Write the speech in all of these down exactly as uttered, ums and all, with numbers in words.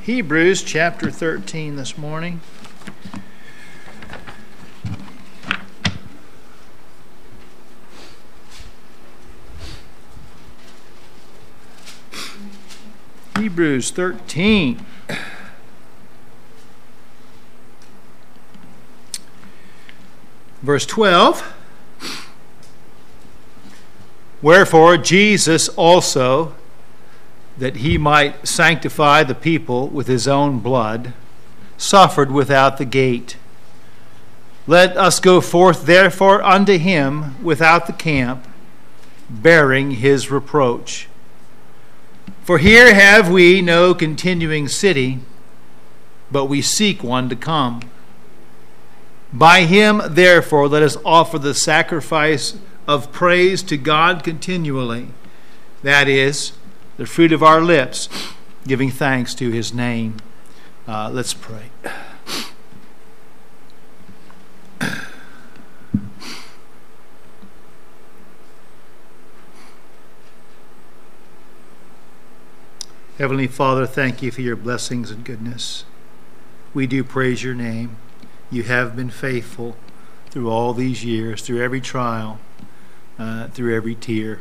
Hebrews chapter thirteen this morning. Hebrews thirteen. Verse twelve. Wherefore Jesus also, that he might sanctify the people with his own blood, suffered without the gate. Let us go forth therefore unto him without the camp, bearing his reproach. For here have we no continuing city, but we seek one to come. By him therefore let us offer the sacrifice of praise to God continually, that is, the fruit of our lips, giving thanks to his name. Uh, let's pray. Heavenly Father, thank you for your blessings and goodness. We do praise your name. You have been faithful through all these years, through every trial, uh, through every tear.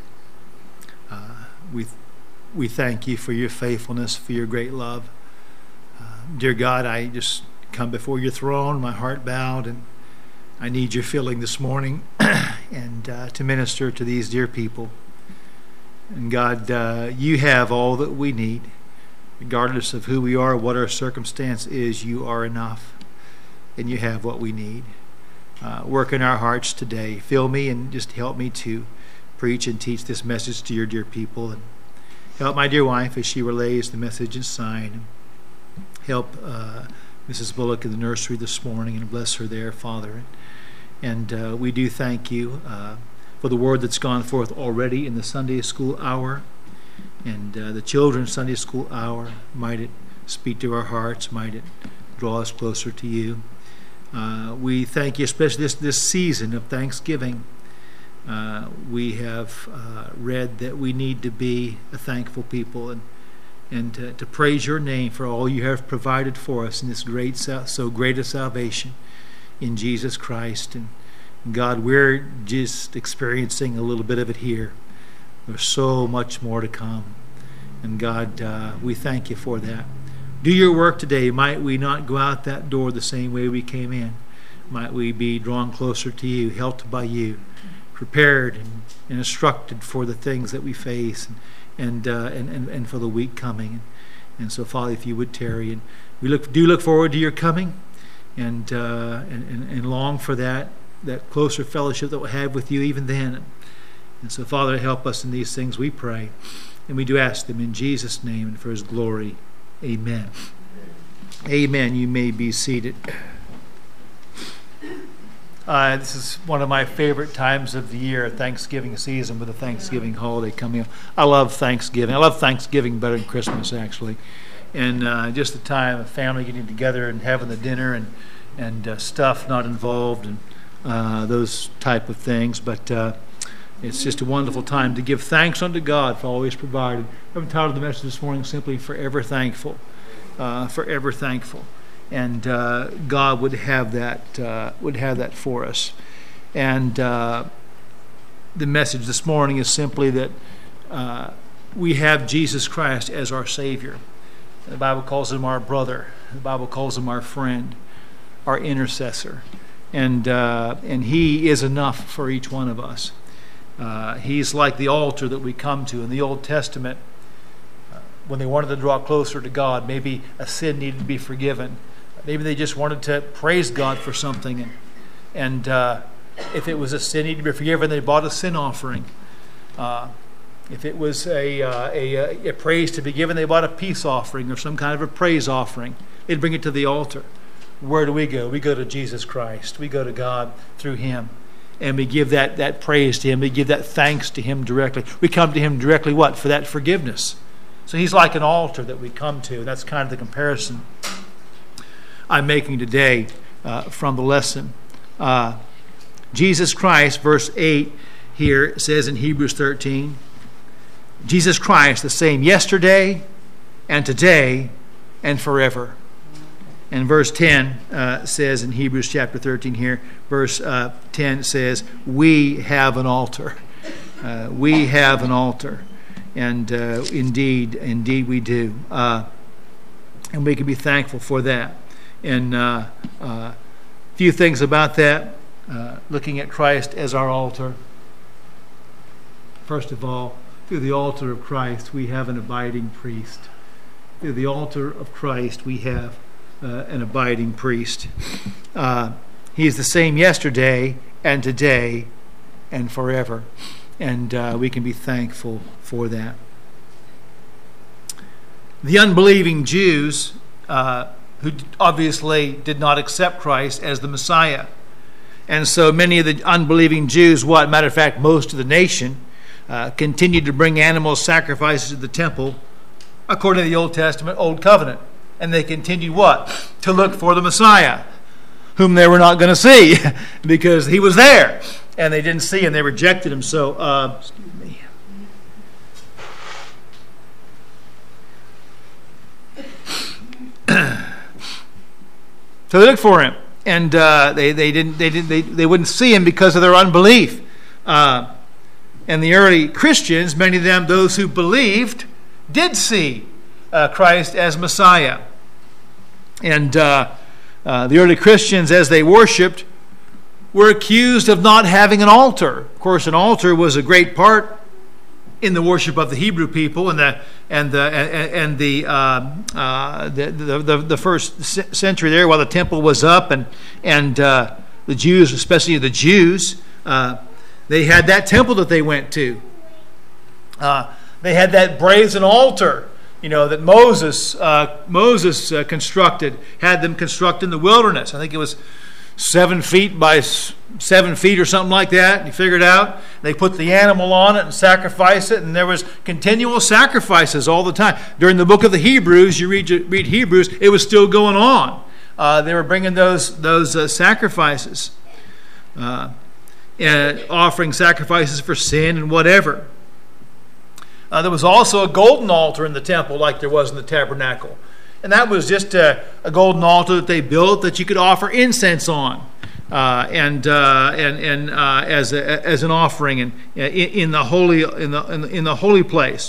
Uh, we We thank you for your faithfulness, for your great love. Uh, dear God, I just come before your throne, my heart bowed, and I need your filling this morning and uh, to minister to these dear people. And God, uh, you have all that we need. Regardless of who we are, what our circumstance is, you are enough, and you have what we need. Uh, work in our hearts today. Fill me and just help me to preach and teach this message to your dear people. And help my dear wife as she relays the message and sign. Help uh, Missus Bullock in the nursery this morning and bless her there, Father. And uh, we do thank you uh, for the word that's gone forth already in the Sunday school hour and uh, the children's Sunday school hour. Might it speak to our hearts. Might it draw us closer to you. Uh, we thank you, especially this, this season of Thanksgiving. Uh, we have uh, read that we need to be a thankful people and and to, to praise your name for all you have provided for us in this great, so great a salvation in Jesus Christ. And God, we're just experiencing a little bit of it here. There's so much more to come. And God, uh, we thank you for that. Do your work today. Might we not go out that door the same way we came in. Might we be drawn closer to you, helped by you, prepared and, and instructed for the things that we face and and, uh, and and and for the week coming. And so, Father, if you would tarry, and we look do look forward to your coming, and uh, and, and and long for that that closer fellowship that we'll have with you even then. And so, Father, help us in these things, we pray, and we do ask them in Jesus' name and for his glory. Amen. Amen. You may be seated. Uh, this is one of my favorite times of the year, Thanksgiving season, with the Thanksgiving holiday coming up. I love Thanksgiving. I love Thanksgiving better than Christmas, actually. And uh, just the time of family getting together and having the dinner and and uh, stuff not involved and uh, those type of things. But uh, it's just a wonderful time to give thanks unto God for all he's provided. I've entitled the message this morning simply "Forever Thankful." Uh, forever thankful. And uh, God would have that uh, would have that for us. And uh, the message this morning is simply that uh, we have Jesus Christ as our Savior. The Bible calls him our brother. The Bible calls him our friend, our intercessor, and uh, and he is enough for each one of us. Uh, he's like the altar that we come to in the Old Testament. Uh, when they wanted to draw closer to God, maybe a sin needed to be forgiven. Maybe they just wanted to praise God for something. And, and uh, if it was a sin needed to be forgiven, they bought a sin offering. Uh, if it was a, uh, a, a praise to be given, they bought a peace offering or some kind of a praise offering. They'd bring it to the altar. Where do we go? We go to Jesus Christ. We go to God through him. And we give that, that praise to him. We give that thanks to him directly. We come to him directly, what? For that forgiveness. So he's like an altar that we come to. That's kind of the comparison I'm making today uh, from the lesson. Uh, Jesus Christ, verse eight here says in Hebrews thirteen, Jesus Christ the same yesterday and today and forever. And verse ten uh, says in Hebrews chapter thirteen here, verse uh, ten says, we have an altar. Uh, we have an altar. And uh, indeed, indeed we do. Uh, and we can be thankful for that. And uh, uh, a few things about that, uh, looking at Christ as our altar. First of all, through the altar of Christ, we have an abiding priest. Through the altar of Christ, we have uh, an abiding priest. Uh, he is the same yesterday and today and forever. And uh, we can be thankful for that. The unbelieving Jews, uh, who obviously did not accept Christ as the Messiah. And so many of the unbelieving Jews, what matter of fact, most of the nation, uh, continued to bring animal sacrifices to the temple according to the Old Testament, Old Covenant. And they continued what? To look for the Messiah, whom they were not going to see because he was there. And they didn't see him. They rejected him. So, uh, excuse me. So they looked for him, and uh, they they didn't they didn't they, they wouldn't see him because of their unbelief. Uh, and the early Christians, many of them, those who believed, did see uh, Christ as Messiah. And uh, uh, the early Christians, as they worshipped, were accused of not having an altar. Of course, an altar was a great part in the worship of the Hebrew people and the and the and, and the, uh, uh, the, the the the first century there, while the temple was up, and and uh, the Jews, especially the Jews, uh, they had that temple that they went to. Uh, they had that brazen altar, you know, that Moses uh, Moses uh, constructed, had them construct in the wilderness. I think it was seven feet by seven feet or something like that. And you figure it out. They put the animal on it and sacrifice it, and there was continual sacrifices all the time. During the book of the Hebrews, you read read Hebrews, it was still going on. Uh, they were bringing those those uh, sacrifices, uh, and offering sacrifices for sin and whatever. Uh, there was also a golden altar in the temple, like there was in the tabernacle. And that was just a, a golden altar that they built that you could offer incense on, uh, and uh, and and uh, as a, as an offering in, in the holy in the in the holy place.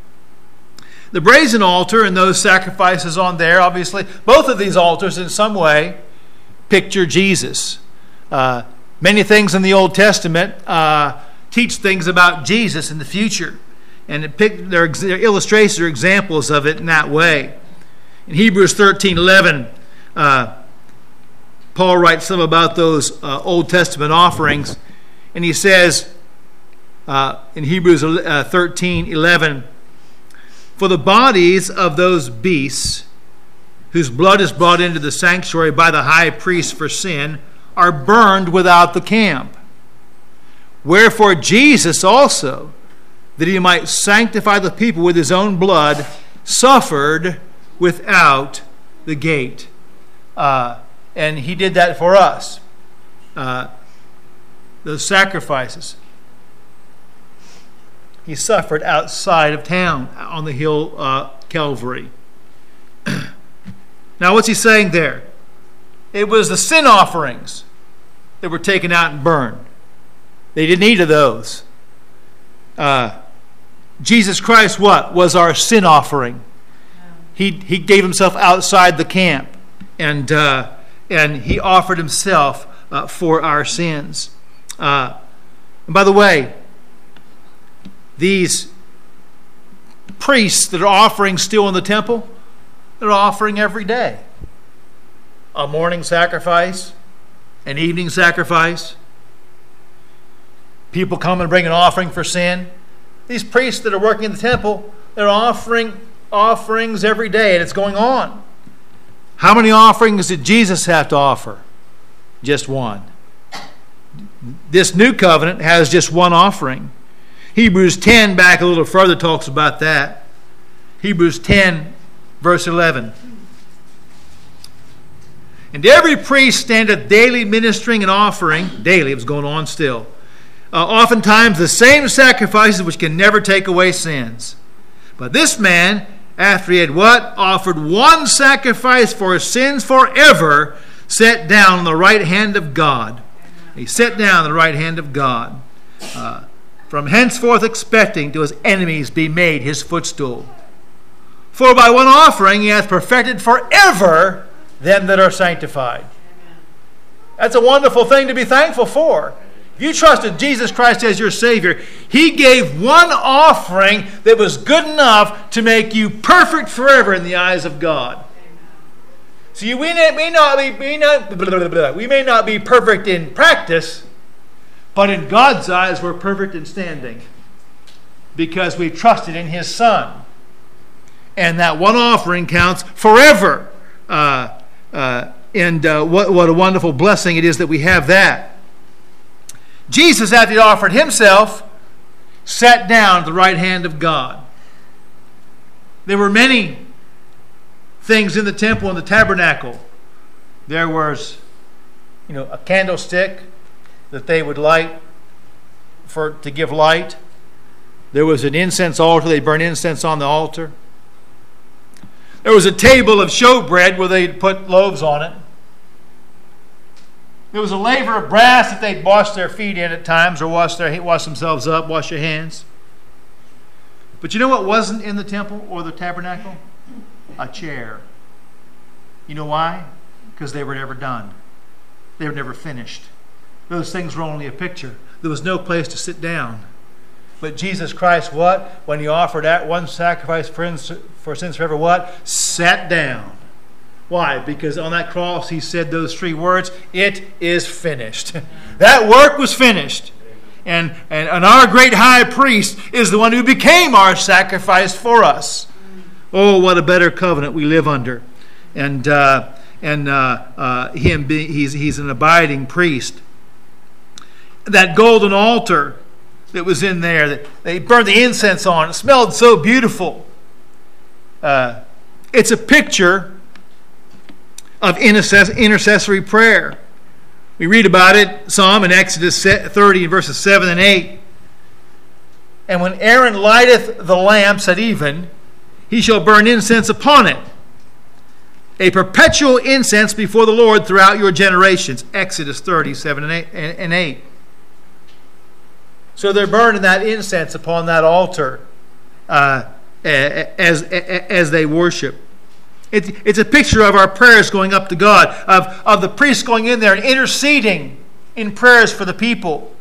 The brazen altar and those sacrifices on there, obviously, both of these altars in some way picture Jesus. Uh, many things in the Old Testament uh, teach things about Jesus in the future, and it pick, their, their illustrations or examples of it in that way. In Hebrews thirteen eleven, uh, Paul writes some about those uh, Old Testament offerings, and he says uh, in Hebrews thirteen eleven, for the bodies of those beasts whose blood is brought into the sanctuary by the high priest for sin are burned without the camp. Wherefore Jesus also, that he might sanctify the people with his own blood, suffered without the gate. Uh, and he did that for us. Uh, those sacrifices. He suffered outside of town on the hill uh, Calvary. Now what's he saying there? It was the sin offerings that were taken out and burned. They didn't eat of those. Uh, Jesus Christ, what? Was our sin offering. He he gave himself outside the camp, and uh, and he offered himself uh, for our sins. Uh, and by the way, these priests that are offering still in the temple, they're offering every day. A morning sacrifice, an evening sacrifice. People come and bring an offering for sin. These priests that are working in the temple, they're offering offerings every day, and it's going on. How many offerings did Jesus have to offer? Just one. This new covenant has just one offering. Hebrews ten, back a little further, talks about that. Hebrews ten, verse eleven. And every priest standeth daily ministering and offering, daily, it was going on still, uh, oftentimes the same sacrifices which can never take away sins. But this man after he had what? Offered one sacrifice for his sins forever, sat down on the right hand of God. He sat down on the right hand of God. Uh, from henceforth expecting to his enemies be made his footstool. For by one offering he hath perfected forever them that are sanctified. That's a wonderful thing to be thankful for. If you trusted Jesus Christ as your Savior, he gave one offering that was good enough to make you perfect forever in the eyes of God. So you, we, may not be, we, not, blah, blah, blah, blah. we may not be perfect in practice, but in God's eyes we're perfect in standing because we trusted in his Son. And that one offering counts forever. Uh, uh, and uh, what, what a wonderful blessing it is that we have that. Jesus, after he offered himself, sat down at the right hand of God. There were many things in the temple and the tabernacle. There was, you know, a candlestick that they would light for to give light. There was an incense altar. They burned incense on the altar. There was a table of showbread where they'd put loaves on it. There was a laver of brass that they'd wash their feet in at times, or wash their wash themselves up, wash their hands. But you know what wasn't in the temple or the tabernacle? A chair. You know why? Because they were never done. They were never finished. Those things were only a picture. There was no place to sit down. But Jesus Christ, what? When he offered that one sacrifice for, for sins forever, what? Sat down. Why? Because on that cross he said those three words, it is finished. That work was finished. And, and, and our great high priest is the one who became our sacrifice for us. Oh, what a better covenant we live under. And uh, and uh, uh, him being, he's, he's an abiding priest. That golden altar that was in there, that they burned the incense on, it smelled so beautiful. Uh, it's a picture of intercess- intercessory prayer. We read about it, Psalm in Exodus thirty, verses seven and eight. And when Aaron lighteth the lamps at even, he shall burn incense upon it, a perpetual incense before the Lord throughout your generations. Exodus thirty, seven and eight. So they're burning that incense upon that altar uh, as, as they worship. It's, it's a picture of our prayers going up to God, of, of the priests going in there and interceding in prayers for the people.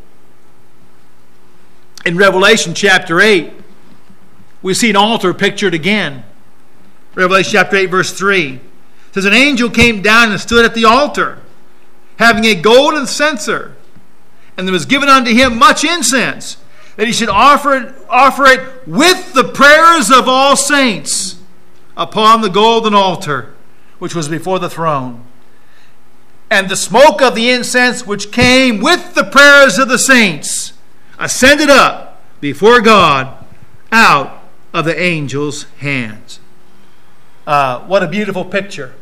In Revelation chapter eight, we see an altar pictured again. Revelation chapter eight, verse three. It says, an angel came down and stood at the altar, having a golden censer, and there was given unto him much incense, that he should offer it, offer it with the prayers of all saints upon the golden altar, which was before the throne. And the smoke of the incense which came with the prayers of the saints ascended up before God out of the angel's hands. Uh, what a beautiful picture.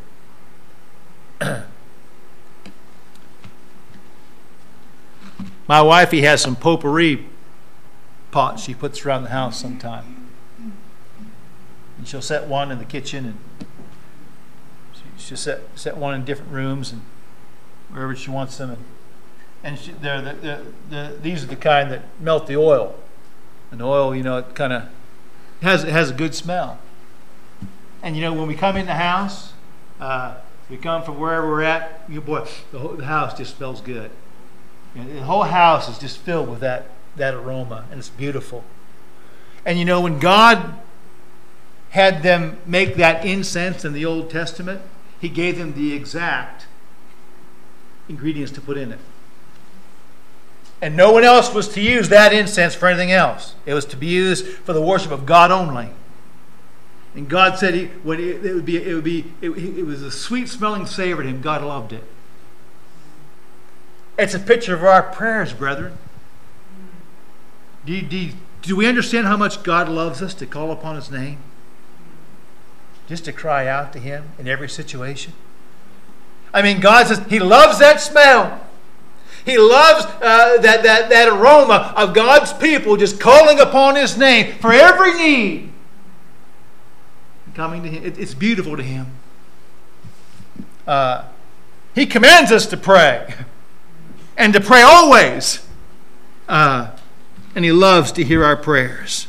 My wifey has some potpourri pots she puts around the house sometime. And she'll set one in the kitchen, and she'll set, set one in different rooms and wherever she wants them. And, and she, they're the, the, the, these are the kind that melt the oil. And the oil, you know, it kind of has, it has a good smell. And, you know, when we come in the house, uh, we come from wherever we're at, you boy, the, whole, the house just smells good. You know, the whole house is just filled with that, that aroma, and it's beautiful. And, you know, when God had them make that incense in the Old Testament, he gave them the exact ingredients to put in it. And no one else was to use that incense for anything else. It was to be used for the worship of God only. And God said he, when it, it would be, it would be, it, it was a sweet-smelling savor to him. God loved it. It's a picture of our prayers, brethren. Do, you, do, you, do we understand how much God loves us to call upon his name? Just to cry out to him in every situation. I mean, God says he loves that smell. He loves uh, that, that, that aroma of God's people just calling upon his name for every need. Coming to Him. It, it's beautiful to Him. Uh, he commands us to pray. And to pray always. Uh, and He loves to hear our prayers.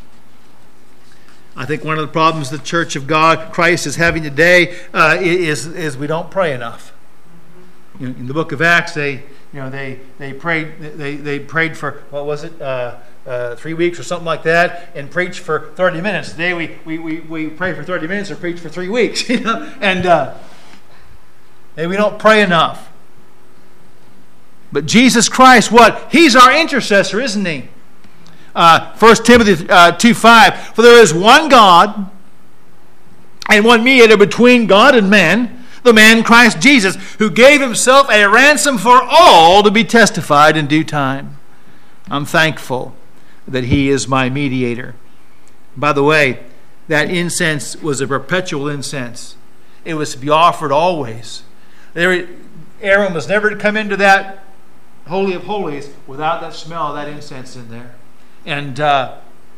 I think one of the problems the Church of God, Christ, is having today uh, is, is we don't pray enough. You know, in the book of Acts, they, you know, they they prayed they, they prayed for what was it uh, uh, three weeks or something like that, and preached for thirty minutes. Today we we, we, we pray for thirty minutes or preach for three weeks. You know, and uh, and we don't pray enough. But Jesus Christ, what? He's our intercessor, isn't He? Uh, First Timothy uh, two five. For there is one God and one mediator between God and man, the man Christ Jesus, who gave Himself a ransom for all to be testified in due time. I'm thankful that He is my mediator. By the way, that incense was a perpetual incense. It was to be offered always. There, Aaron was never to come into that Holy of Holies without that smell of that incense in there. And uh,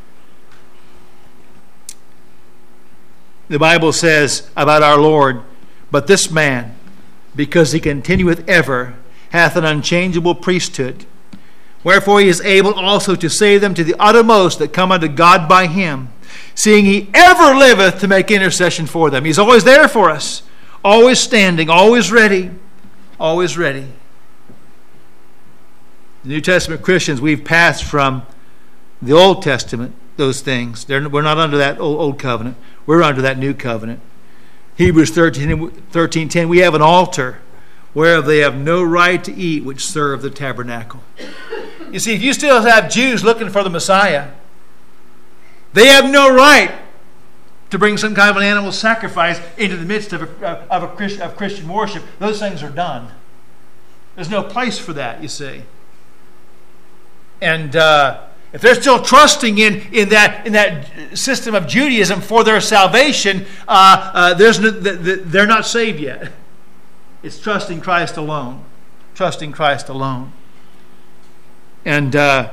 the Bible says about our Lord, but this man, because He continueth ever, hath an unchangeable priesthood. Wherefore He is able also to save them to the uttermost that come unto God by Him, seeing He ever liveth to make intercession for them. He's always there for us, always standing, always ready, always ready. The New Testament Christians, we've passed from the Old Testament, those things. They're, we're not under that old, old covenant. We're under that new covenant. Hebrews thirteen ten, we have an altar whereof they have no right to eat which serve the tabernacle. You see, if you still have Jews looking for the Messiah, they have no right to bring some kind of an animal sacrifice into the midst of a, of a Christ, of Christian worship. Those things are done. There's no place for that, you see. And uh, if they're still trusting in, in that in that system of Judaism for their salvation, uh, uh, there's no, they're not saved yet. It's trusting Christ alone. Trusting Christ alone. And uh,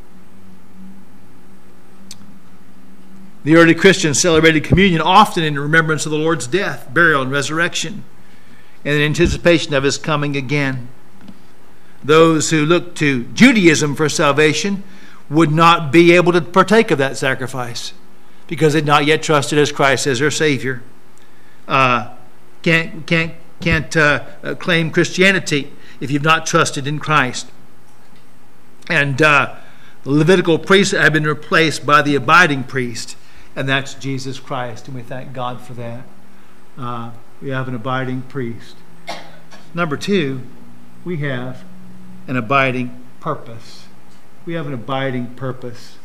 the early Christians celebrated communion often in remembrance of the Lord's death, burial, and resurrection, and in anticipation of His coming again. Those who look to Judaism for salvation would not be able to partake of that sacrifice because they'd not yet trusted as Christ as their Savior. Uh, can't can't can't uh, claim Christianity if you've not trusted in Christ. And uh, the Levitical priests have been replaced by the abiding priest, and that's Jesus Christ, and we thank God for that. Uh, we have an abiding priest. Number two, we have an abiding purpose. We have an abiding purpose.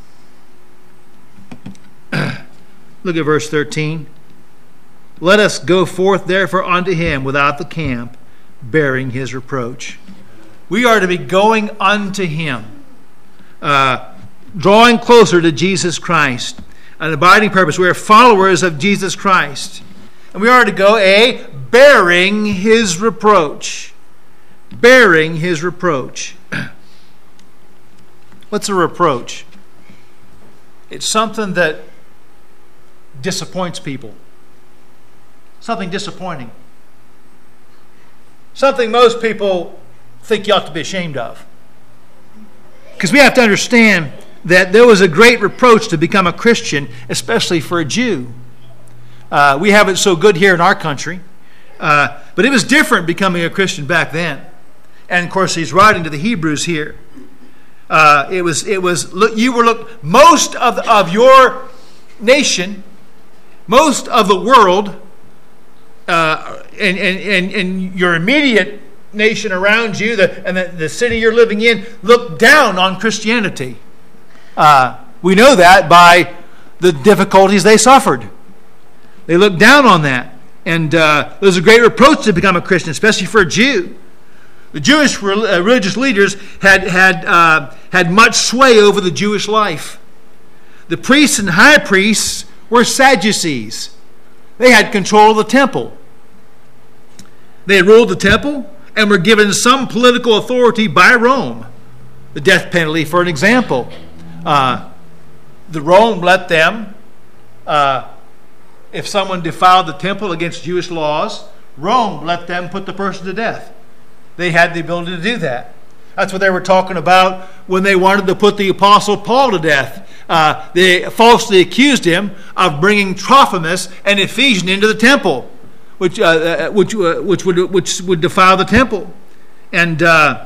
Look at verse thirteen. Let us go forth therefore unto Him without the camp, bearing His reproach. We are to be going unto Him, uh, drawing closer to Jesus Christ. An abiding purpose. We are followers of Jesus Christ. And we are to go, A, bearing His reproach. Bearing His reproach. What's a reproach? It's something that disappoints people. Something disappointing. Something most people think you ought to be ashamed of. Because we have to understand that there was a great reproach to become a Christian, especially for a Jew. Uh, we have it so good here in our country. Uh, but it was different becoming a Christian back then. And of course, he's writing to the Hebrews here. Uh, it was, it was. Look, you were look. Most of the, of your nation, most of the world, uh, and, and and and your immediate nation around you, the, and the, the city you're living in, looked down on Christianity. Uh, we know that by the difficulties they suffered. They looked down on that, and uh, there was a great reproach to become a Christian, especially for a Jew. The Jewish religious leaders had had uh, had much sway over the Jewish life. The priests and high priests were Sadducees. They had control of the temple. They had ruled the temple and were given some political authority by Rome. The death penalty, for an example. Uh, the Rome let them uh, if someone defiled the temple against Jewish laws, Rome let them put the person to death. They had the ability to do that. That's what they were talking about when they wanted to put the Apostle Paul to death. Uh, they falsely accused him of bringing Trophimus, an Ephesian, into the temple, which uh, which uh, which would which would defile the temple, and uh,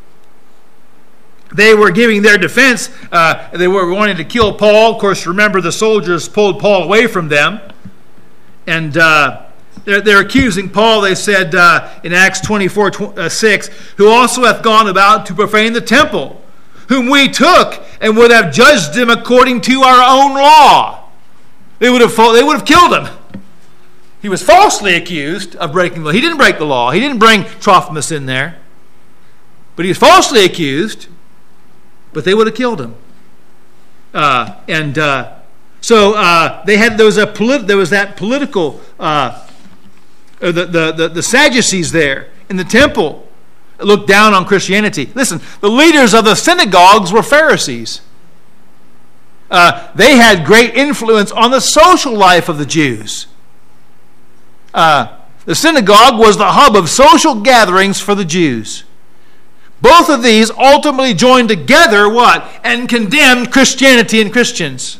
they were giving their defense. Uh, they were wanting to kill Paul. Of course, remember the soldiers pulled Paul away from them, and uh, they're, they're accusing Paul. They said uh, in Acts twenty-four, six, who also hath gone about to profane the temple, whom we took and would have judged him according to our own law. They would have they would have killed him. He was falsely accused of breaking the law. He didn't break the law. He didn't bring Trophimus in there. But he was falsely accused, but they would have killed him. Uh, and uh, so uh, they had there was a polit- there was that political uh, the, the the the Sadducees there in the temple looked down on Christianity. Listen, the leaders of the synagogues were Pharisees. Uh, they had great influence on the social life of the Jews. Uh, the synagogue was the hub of social gatherings for the Jews. Both of these ultimately joined together what? And condemned Christianity and Christians.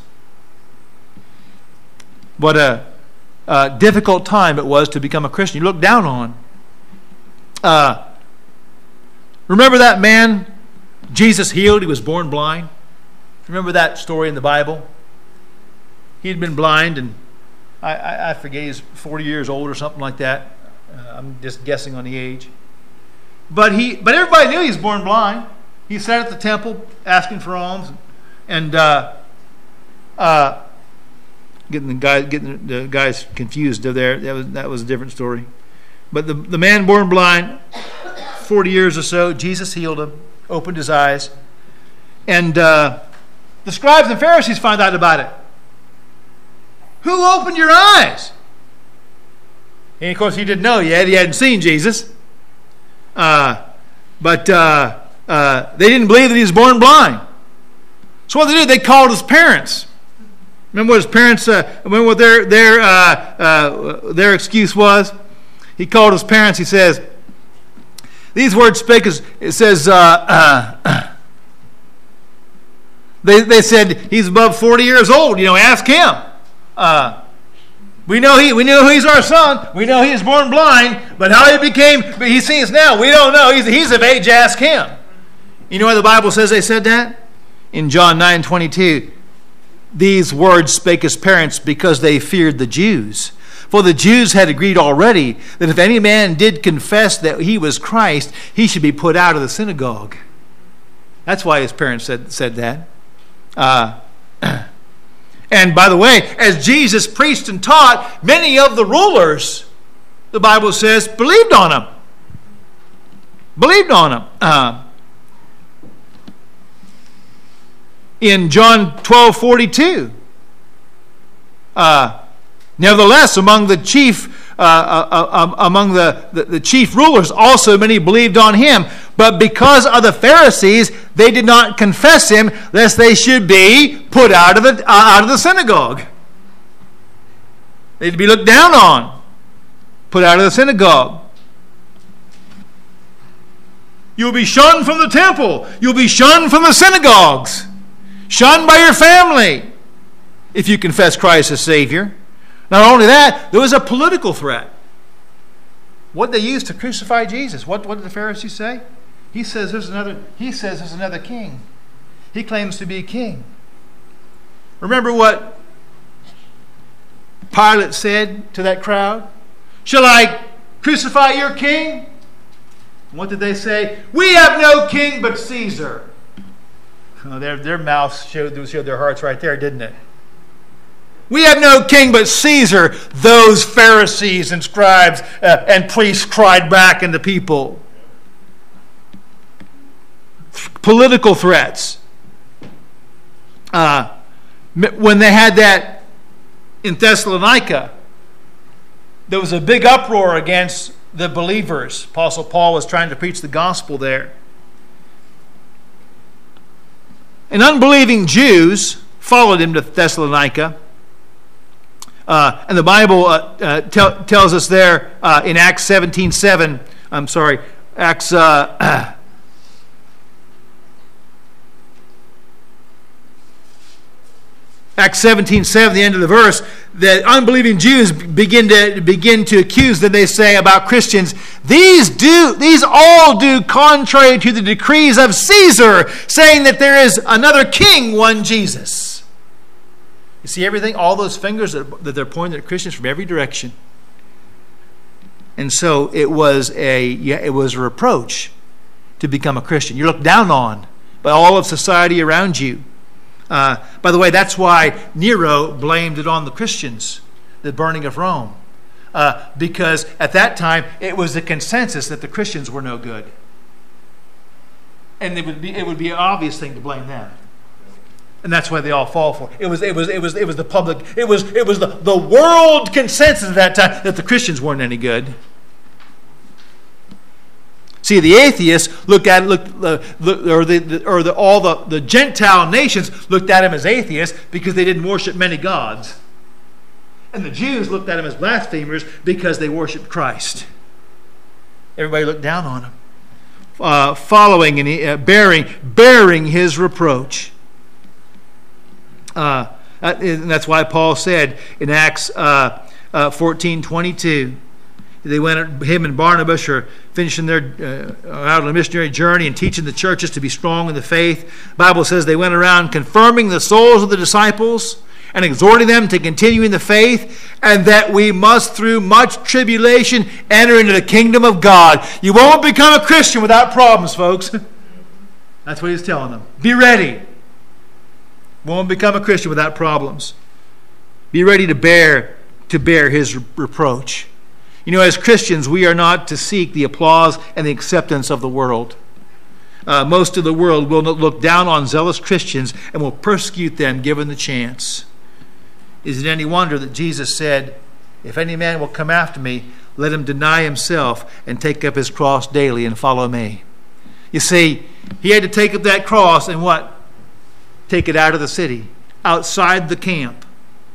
What a, a difficult time it was to become a Christian. You look down on. Uh, remember that man Jesus healed? He was born blind. Remember that story in the Bible? He had been blind, and I, I, I forget, he's forty years old or something like that. Uh, I'm just guessing on the age. But he, but everybody knew he was born blind. He sat at the temple asking for alms, and uh, uh, getting the guys getting the guys confused there. That was that was a different story. But the the man born blind, forty years or so, Jesus healed him, opened his eyes, and uh, the scribes and Pharisees find out about it. Who opened your eyes? And of course, he didn't know yet. He hadn't seen Jesus. Uh, but uh, uh, they didn't believe that he was born blind. So what they did, they called his parents. Remember what his parents? Uh, remember what their their uh, uh, their excuse was? He called his parents. He says, "These words spake." As, it says, uh, uh, they they said he's above forty years old. You know, ask him. Uh, We know he. We know he's our son. We know he was born blind, but how he became, but he sees now. We don't know. He's he's of age. Ask him. You know why the Bible says they said that? In John nine twenty-two, these words spake his parents because they feared the Jews. For the Jews had agreed already that if any man did confess that he was Christ, he should be put out of the synagogue. That's why his parents said said that. Uh, And by the way, as Jesus preached and taught, many of the rulers, the Bible says, believed on him. Believed on him. Uh, in John twelve forty-two, uh, nevertheless, among the chief uh, uh, uh, among the, the, the chief rulers, also many believed on him. But because of the Pharisees, they did not confess him, lest they should be put out of the uh, out of the synagogue. They'd be looked down on, put out of the synagogue. You'll be shunned from the temple. You'll be shunned from the synagogues. Shunned by your family if you confess Christ as Savior. Not only that, there was a political threat. What did they use to crucify Jesus? What, what did the Pharisees say? He says there's another. He says there's another king. He claims to be king. Remember what Pilate said to that crowd? Shall I crucify your king? What did they say? We have no king but Caesar. Oh, their, their mouths showed, showed their hearts right there, didn't it? We have no king but Caesar. Those Pharisees and scribes uh, and priests cried back in the people. Political threats. Uh, when they had that in Thessalonica, there was a big uproar against the believers. Apostle Paul was trying to preach the gospel there. And unbelieving Jews followed him to Thessalonica. Uh, and the Bible uh, uh, tell, tells us there uh, in Acts seventeen seven, I'm sorry, Acts uh, Acts seventeen seven, the end of the verse, that unbelieving Jews begin to begin to accuse them. They say about Christians, these do these all do contrary to the decrees of Caesar, saying that there is another king, one Jesus. You see everything, all those fingers that, that they're pointing at Christians from every direction. And so it was a yeah, it was a reproach to become a Christian. You're looked down on by all of society around you. Uh, by the way, that's why Nero blamed it on the Christians, the burning of Rome. Uh, because at that time, it was a consensus that the Christians were no good. And it would be it would be an obvious thing to blame them. And that's why they all fall for it. It was it was it was it was the public it was it was the, the world consensus at that time that the Christians weren't any good. See, the atheists looked at look, uh, look or the, the or the all the, the Gentile nations looked at him as atheists because they didn't worship many gods. And the Jews looked at him as blasphemers because they worshiped Christ. Everybody looked down on him. Uh, following and uh, bearing bearing his reproach. Uh, and that's why Paul said in Acts uh, uh, fourteen twenty-two, they went, him and Barnabas are finishing their uh, out on a missionary journey and teaching the churches to be strong in the faith. The Bible says they went around confirming the souls of the disciples and exhorting them to continue in the faith, and that we must through much tribulation enter into the kingdom of God. You won't become a Christian without problems, folks. That's what he's telling them. Be ready. Won't become a Christian without problems. Be ready to bear to bear his reproach. You know, as Christians, we are not to seek the applause and the acceptance of the world. Uh, most of the world will look down on zealous Christians and will persecute them given the chance. Is it any wonder that Jesus said, if any man will come after me, let him deny himself and take up his cross daily and follow me. You see, he had to take up that cross and what? Take it out of the city, outside the camp.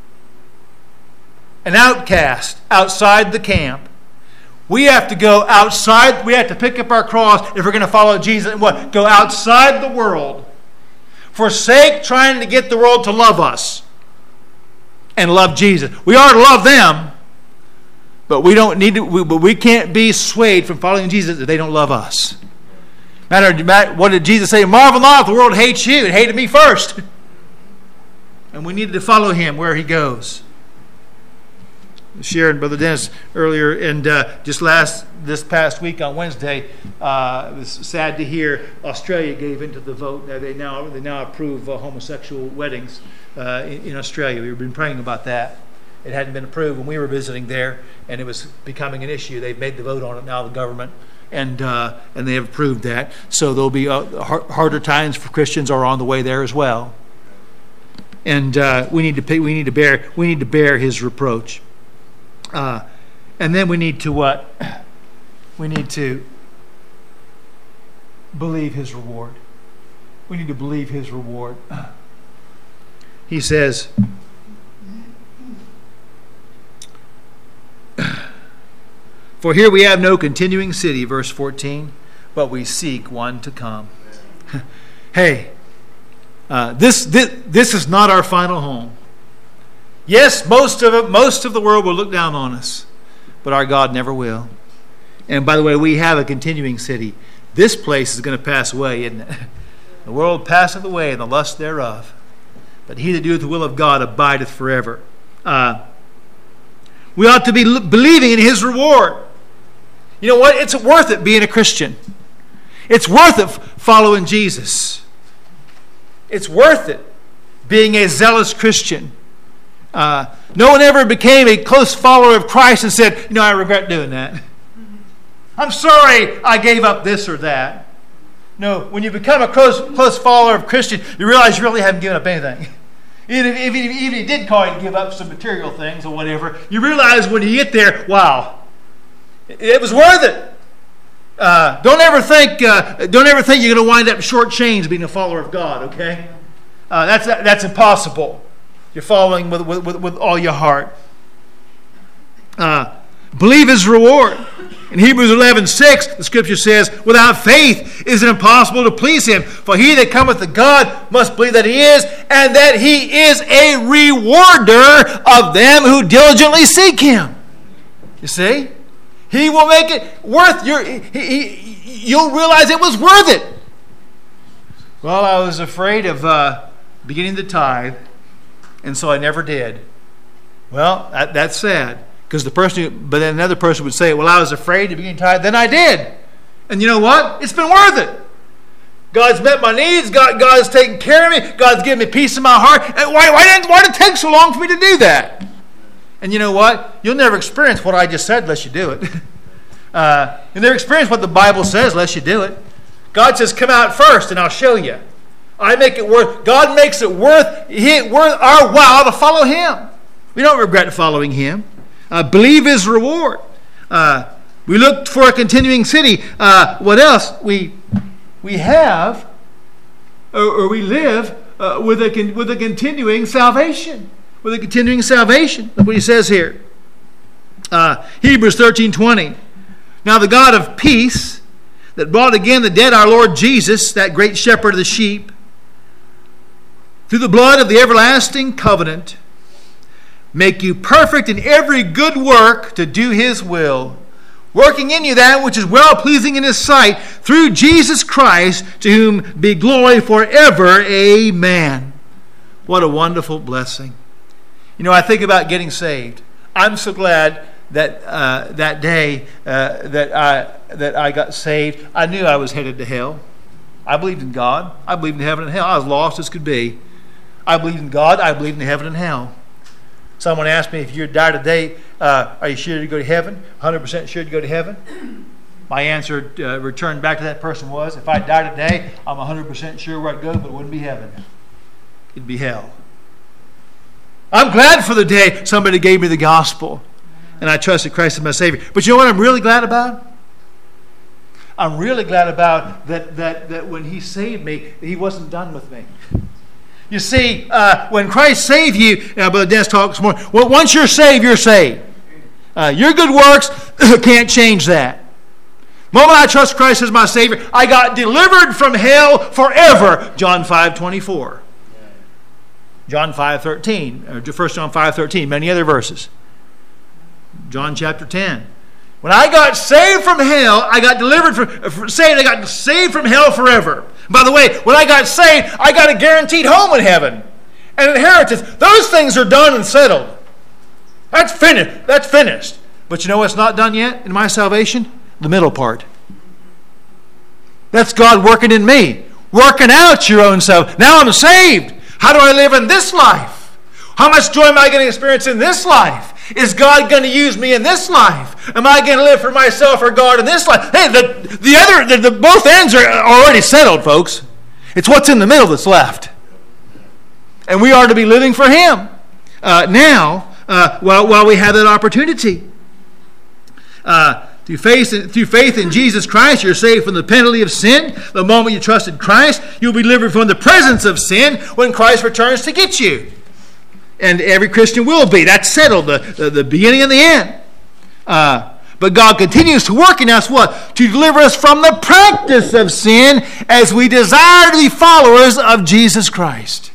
An outcast outside the camp. We have to go outside. We have to pick up our cross if we're going to follow Jesus and what? Go outside the world. Forsake trying to get the world to love us and love Jesus. We are to love them, but we don't need to. We, but we can't be swayed from following Jesus if they don't love us. Matter, what did Jesus say? Marvel not if the world hates you. It hated me first. And we needed to follow him where he goes. Sharon, Brother Dennis, earlier, and uh, just last this past week on Wednesday, uh, it was sad to hear Australia gave into the vote. Now they now they now approve uh, homosexual weddings uh, in, in Australia. We've been praying about that. It hadn't been approved when we were visiting there, and it was becoming an issue. They've made the vote on it now, the government. And uh, and they have approved that. So there'll be uh, harder times for Christians are on the way there as well. And uh, we need to pay, we need to bear we need to bear his reproach. Uh, and then we need to what? We need to believe his reward. We need to believe his reward. He says, for here we have no continuing city, verse fourteen, but we seek one to come. Hey, uh, this, this this is not our final home. Yes, most of it, most of the world will look down on us, but our God never will. And by the way, we have a continuing city. This place is going to pass away, isn't it? The world passeth away, and the lust thereof. But he that doeth the will of God abideth forever. Uh, we ought to be believing in his reward. You know what? It's worth it being a Christian. It's worth it following Jesus. It's worth it being a zealous Christian. Uh, no one ever became a close follower of Christ and said, you know, I regret doing that. I'm sorry I gave up this or that. No, when you become a close, close follower of Christian, you realize you really haven't given up anything. Even if, even if he did call you to give up some material things or whatever, you realize when you get there, wow, it was worth it. Uh, don't ever think, uh, don't ever think you're going to wind up short change being a follower of God. Okay, uh, that's that's impossible. You're following with, with with all your heart. Uh, believe his reward. In Hebrews eleven six, the scripture says, without faith it is impossible to please him. For he that cometh to God must believe that he is, and that he is a rewarder of them who diligently seek him. You see? He will make it worth your... He, he, you'll realize it was worth it. Well, I was afraid of uh, beginning to tithe, and so I never did. Well, that, that's sad. Because the person, who, but then another person would say, well, I was afraid to begin to tithe, then I did. And you know what? It's been worth it. God's met my needs. God, God's taken care of me. God's given me peace in my heart. And why, why, did, why did it take so long for me to do that? And you know what? You'll never experience what I just said unless you do it. uh, you'll never experience what the Bible says unless you do it. God says, come out first and I'll show you. I make it worth, God makes it worth, he, worth our while to follow him. We don't regret following him. Uh, believe his reward. Uh, we looked for a continuing city. Uh, what else? We we have, or, or we live uh, with a with a continuing salvation. With a continuing salvation. Look what he says here. Uh, Hebrews thirteen twenty. Now the God of peace, that brought again the dead our Lord Jesus, that great shepherd of the sheep, through the blood of the everlasting covenant, make you perfect in every good work to do his will, working in you that which is well-pleasing in his sight, through Jesus Christ, to whom be glory forever. Amen. What a wonderful blessing. You know, I think about getting saved. I'm so glad that uh, that day uh, that I that I got saved. I knew I was headed to hell. I believed in God. I believed in heaven and hell. I was lost as could be. I believed in God. I believed in heaven and hell. Someone asked me, if you die today, uh, are you sure to go to heaven? one hundred percent sure to go to heaven? My answer uh, returned back to that person was, if I die today, I'm one hundred percent sure where I'd go, but it wouldn't be heaven. It'd be hell. I'm glad for the day somebody gave me the gospel and I trusted Christ as my Savior. But you know what I'm really glad about? I'm really glad about that, that, that when he saved me, he wasn't done with me. You see, uh, when Christ saved you, uh, Brother Dennis talked this morning, well, once you're saved, you're saved. Uh, your good works can't change that. The moment I trust Christ as my Savior, I got delivered from hell forever. John five twenty-four. John five thirteen. Or First John five thirteen. Many other verses. John chapter ten. When I got saved from hell, I got delivered from, from saved. I got saved from hell forever. By the way, when I got saved, I got a guaranteed home in heaven, an inheritance. Those things are done and settled. That's finished. That's finished. But you know what's not done yet in my salvation? The middle part. That's God working in me, working out your own self. Now I'm saved. How do I live in this life? How much joy am I going to experience in this life? Is God going to use me in this life? Am I going to live for myself or God in this life? Hey, the, the other, the, the, both ends are already settled, folks. It's what's in the middle that's left. And we are to be living for him. Uh, now, uh, while, while we have that opportunity. Uh, through faith, in, through faith in Jesus Christ, you're saved from the penalty of sin. The moment you trusted Christ, you'll be delivered from the presence of sin when Christ returns to get you. And every Christian will be. That's settled, the, the, the beginning and the end. Uh, but God continues to work in us, what? To deliver us from the practice of sin as we desire to be followers of Jesus Christ.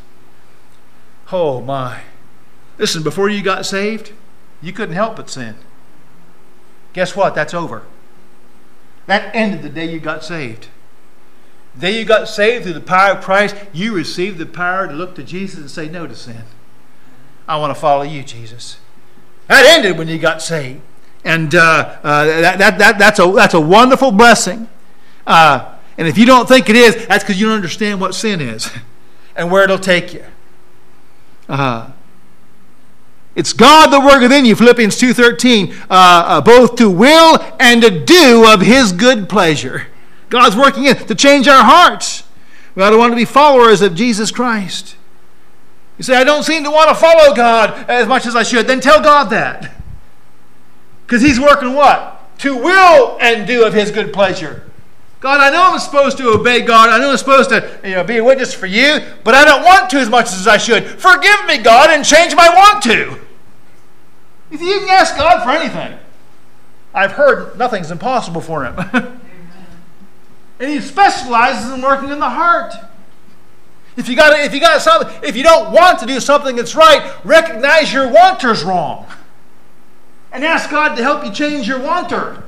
Oh, my. Listen, before you got saved, you couldn't help but sin. Guess what? That's over. That ended the day you got saved. The day you got saved through the power of Christ, you received the power to look to Jesus and say no to sin. I want to follow you, Jesus. That ended when you got saved. And uh, uh, that, that, that, that's, a, that's a wonderful blessing. Uh, and if you don't think it is, that's because you don't understand what sin is and where it'll take you. Uh, it's God that worketh in you, Philippians two thirteen, uh, uh, both to will and to do of his good pleasure. God's working in to change our hearts. We ought to want to be followers of Jesus Christ. You say, I don't seem to want to follow God as much as I should. Then tell God that. Because he's working what? To will and do of his good pleasure. God, I know I'm supposed to obey God. I know I'm supposed to you know, be a witness for you, but I don't want to as much as I should. Forgive me, God, and change my want to. You see, you can ask God for anything. I've heard nothing's impossible for him. And he specializes in working in the heart. If you got if you got something, if you don't want to do something that's right, recognize your wanter's wrong. And ask God to help you change your wanter.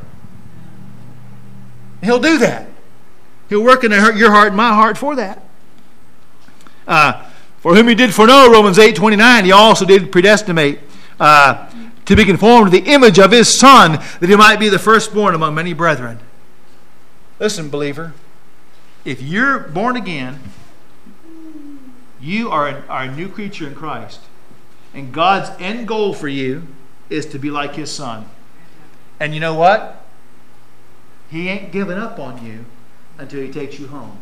He'll do that. He'll work in your heart and my heart for that. Uh, for whom he did foreknow, Romans eight twenty-nine, he also did predestinate uh, to be conformed to the image of his Son, that he might be the firstborn among many brethren. Listen, believer, if you're born again, you are a, are a new creature in Christ. And God's end goal for you is to be like his Son. And you know what? He ain't giving up on you until he takes you home.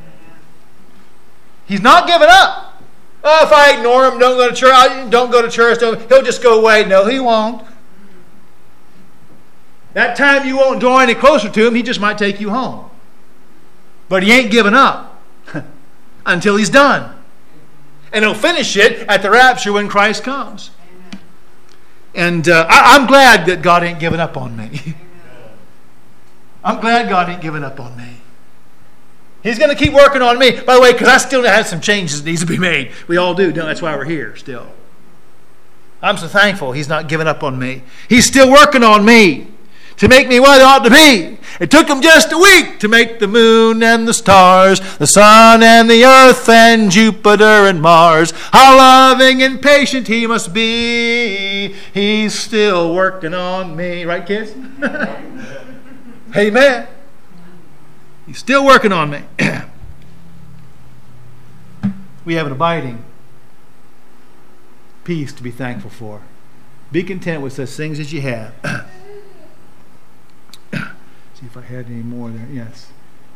He's not giving up. Oh, if I ignore him, don't go to church, don't go to church, don't, he'll just go away. No, he won't. That time you won't draw any closer to him, he just might take you home. But he ain't giving up until he's done. And he'll finish it at the rapture when Christ comes. And uh, I, I'm glad that God ain't giving up on me. I'm glad God ain't giving up on me. He's going to keep working on me. By the way, because I still have some changes that needs to be made. We all do. No, that's why we're here still. I'm so thankful he's not giving up on me. He's still working on me to make me what I ought to be. It took him just a week to make the moon and the stars, the sun and the earth and Jupiter and Mars. How loving and patient he must be. He's still working on me. Right, kids? Amen. He's still working on me. We have an abiding peace to be thankful for. Be content with such things as you have. See if I had any more there. Yes.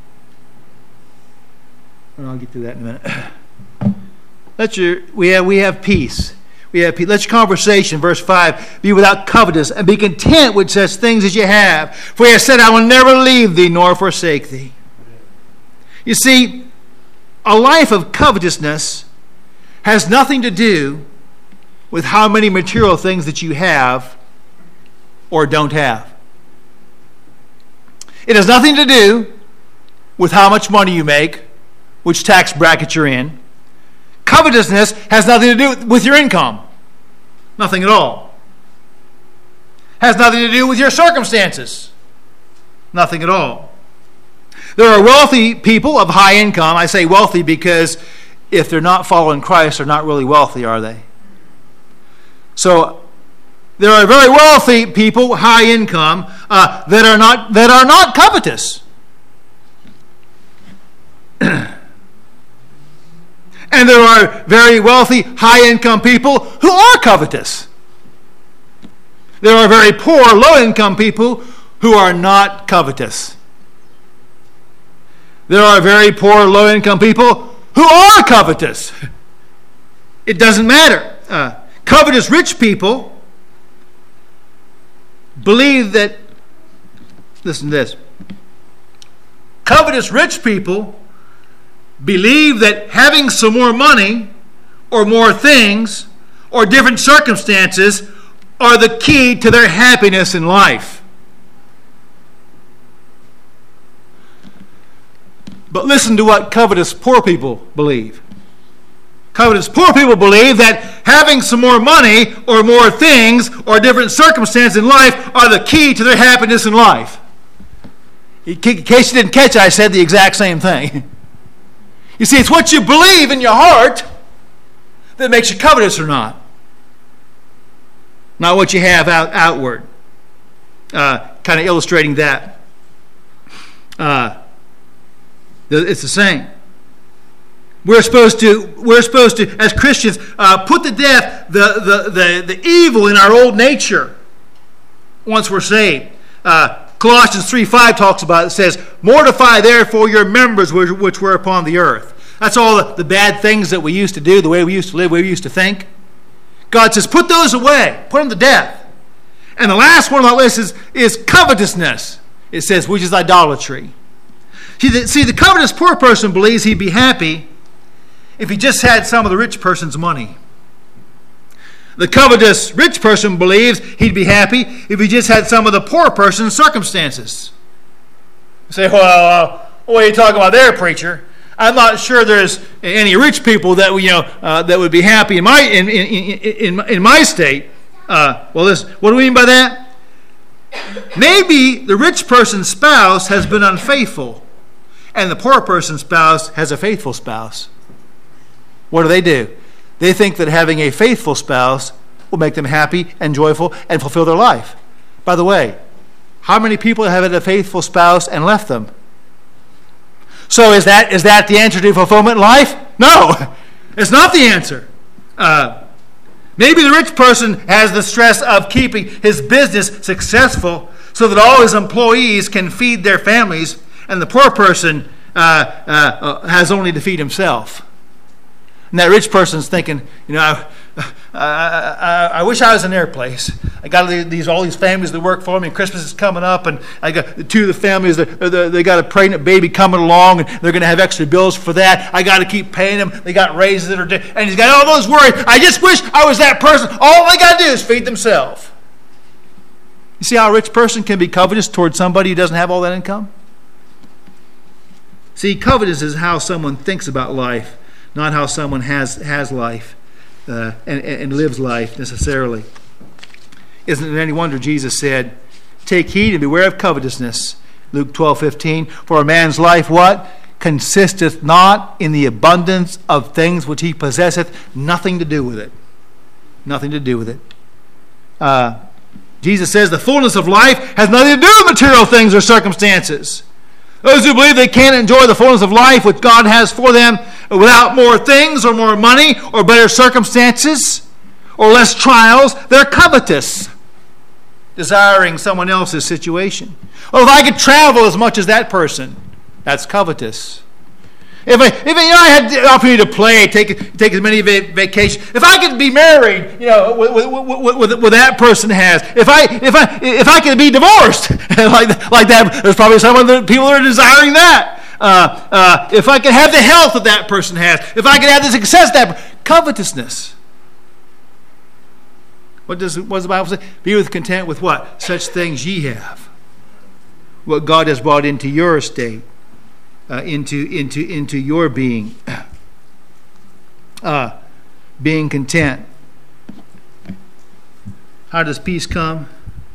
And I'll get to that in a minute. Let your we have we have peace. We have peace. Let your conversation, verse five, be without covetous, and be content with such things as you have. For he has said, I will never leave thee nor forsake thee. You see, a life of covetousness has nothing to do with how many material things that you have or don't have. It has nothing to do with how much money you make, which tax bracket you're in. Covetousness has nothing to do with your income. Nothing at all. Has nothing to do with your circumstances. Nothing at all. There are wealthy people of high income. I say wealthy because if they're not following Christ, they're not really wealthy, are they? So there are very wealthy people, high income, uh, that are not that are not covetous. And there are very wealthy, high-income people who are covetous. There are very poor, low-income people who are not covetous. There are very poor, low-income people who are covetous. It doesn't matter. Uh, covetous rich people believe that, listen to this, covetous rich people believe that having some more money or more things or different circumstances are the key to their happiness in life. But listen to what covetous poor people believe. Covetous poor people believe that having some more money or more things or different circumstances in life are the key to their happiness in life. In case you didn't catch it, I said the exact same thing. You see, it's what you believe in your heart that makes you covetous or not. Not what you have out, outward. Uh, kind of illustrating that. Uh, it's the same. We're supposed to, we're supposed to, as Christians, uh, put to death the, the, the, the evil in our old nature once we're saved. Uh, Colossians three five talks about it. It says, mortify therefore your members which, which were upon the earth. That's all the, the bad things that we used to do, the way we used to live, the way we used to think. God says, put those away. Put them to death. And the last one on that list is, is covetousness. It says, which is idolatry. See the, see, the covetous poor person believes he'd be happy if he just had some of the rich person's money. The covetous rich person believes he'd be happy if he just had some of the poor person's circumstances. You say, well, uh, what are you talking about there, preacher? I'm not sure there's any rich people that you know uh, that would be happy in my in in in, in, in my state. Uh, well, this, what do we mean by that? Maybe the rich person's spouse has been unfaithful, and the poor person's spouse has a faithful spouse. What do they do? They think that having a faithful spouse will make them happy and joyful and fulfill their life. By the way, how many people have had a faithful spouse and left them? So is that is that the answer to fulfillment in life? No, it's not the answer. Uh, maybe the rich person has the stress of keeping his business successful so that all his employees can feed their families, and the poor person uh, uh, has only to feed himself. And that rich person's thinking, you know, I, I, I, I wish I was in their place. I got these all these families that work for me, and Christmas is coming up, and I got two of the families that they got a pregnant baby coming along, and they're going to have extra bills for that. I got to keep paying them. They got raises that are due, and he's got all those worries. I just wish I was that person. All they got to do is feed themselves. You see how a rich person can be covetous towards somebody who doesn't have all that income? See, covetous is how someone thinks about life, not how someone has has life uh, and, and lives life necessarily. Isn't it any wonder Jesus said, "Take heed and beware of covetousness," Luke twelve fifteen. "For a man's life," what? "Consisteth not in the abundance of things which he possesseth." Nothing to do with it. Nothing to do with it. Uh, Jesus says the fullness of life has nothing to do with material things or circumstances. Those who believe they can't enjoy the fullness of life which God has for them without more things or more money or better circumstances or less trials, they're covetous, desiring someone else's situation. Well, if I could travel as much as that person, that's covetous. If I, if you know, I had the opportunity to play, take take as many va- vacations. If I could be married, you know, with with, with, with, with that person has. If I if I if I could be divorced like like that, there's probably some of the people that are desiring that. Uh, uh, if I could have the health that that person has, if I could have the success that covetousness. What does what does the Bible say? Be with content with what? Such things ye have. What God has brought into your estate. Uh, into into into your being, uh, being content. How does peace come?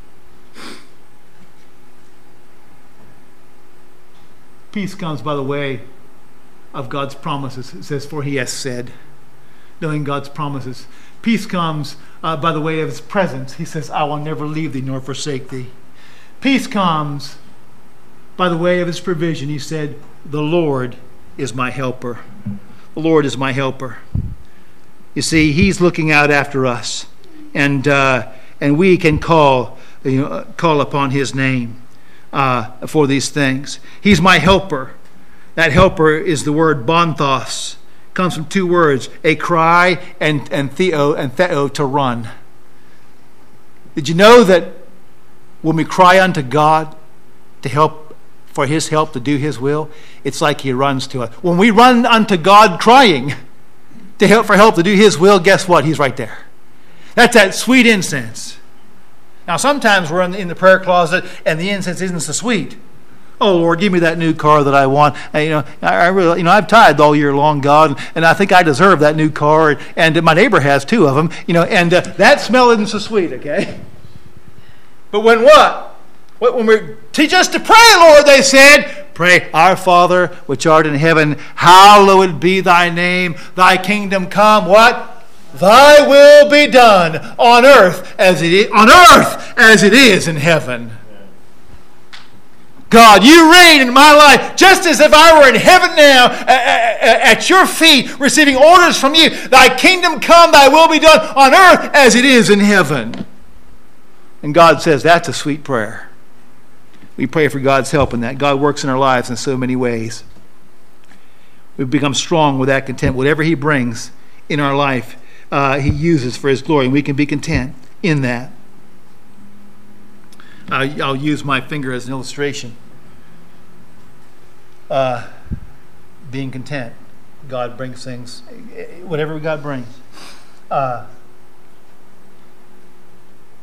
Peace comes by the way of God's promises. It says, "For He has said," knowing God's promises. Peace comes uh, by the way of His presence. He says, "I will never leave thee nor forsake thee." Peace comes by the way of His provision. He said, "The Lord is my helper." The Lord is my helper. You see, He's looking out after us, and uh, and we can call you know call upon His name uh, for these things. He's my helper. That helper is the word bonthos. It comes from two words: a cry and and theo and theo to run. Did you know that when we cry unto God to help? For His help to do His will, it's like He runs to us. When we run unto God crying to help for help to do His will, guess what? He's right there. That's that sweet incense. Now, sometimes we're in the, in the prayer closet and the incense isn't so sweet. Oh Lord, give me that new car that I want. And, you know, I, I really, you know, I've tithed all year long, God, and I think I deserve that new car. And, and my neighbor has two of them. You know, and uh, that smell isn't so sweet. Okay. But when what? When we teach us to pray, Lord, they said, pray, "Our Father, which art in heaven, hallowed be thy name. Thy kingdom come." What? "Thy will be done on earth as it is on earth as it is in heaven." God, you reign in my life just as if I were in heaven now at your feet, receiving orders from you. Thy kingdom come, thy will be done on earth as it is in heaven. And God says that's a sweet prayer. We pray for God's help in that. God works in our lives in so many ways. We become strong with that content. Whatever He brings in our life, uh, He uses for His glory, and we can be content in that. Uh, I'll use my finger as an illustration. Uh, being content. God brings things, whatever God brings. Uh,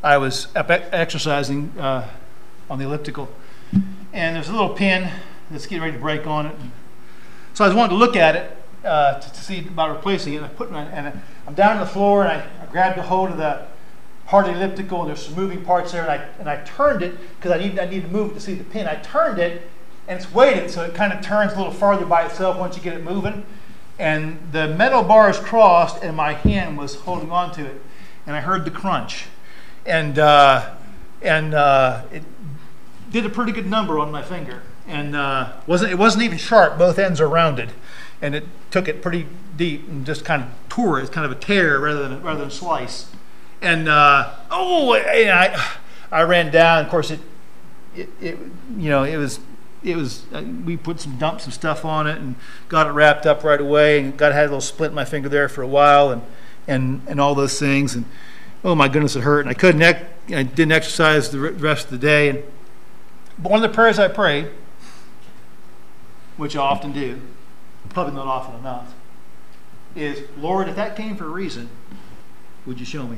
I was up exercising uh, on the elliptical, and there's a little pin that's getting ready to break on it. So I was wanting to look at it uh, to, to see about replacing it. And I put my, and I'm down on the floor, and I, I grabbed a hold of the part of the elliptical, and there's some moving parts there, and I and I turned it because I need I need to move it to see the pin. I turned it, and it's weighted, so it kind of turns a little farther by itself once you get it moving. And the metal bars crossed, and my hand was holding on to it, and I heard the crunch, and uh, and uh, it did a pretty good number on my finger, and uh, wasn't it wasn't even sharp. Both ends are rounded, and it took it pretty deep and just kind of tore it. It's kind of a tear rather than rather than a slice. And uh, oh, and I I ran down. Of course, it, it it you know it was it was uh, we put some dumped some stuff on it and got it wrapped up right away, and got had a little splint in my finger there for a while, and and and all those things. And oh my goodness, it hurt, and I couldn't ec- I didn't exercise the rest of the day. And but one of the prayers I prayed, which I often do, probably not often enough, is, Lord, if that came for a reason, would you show me?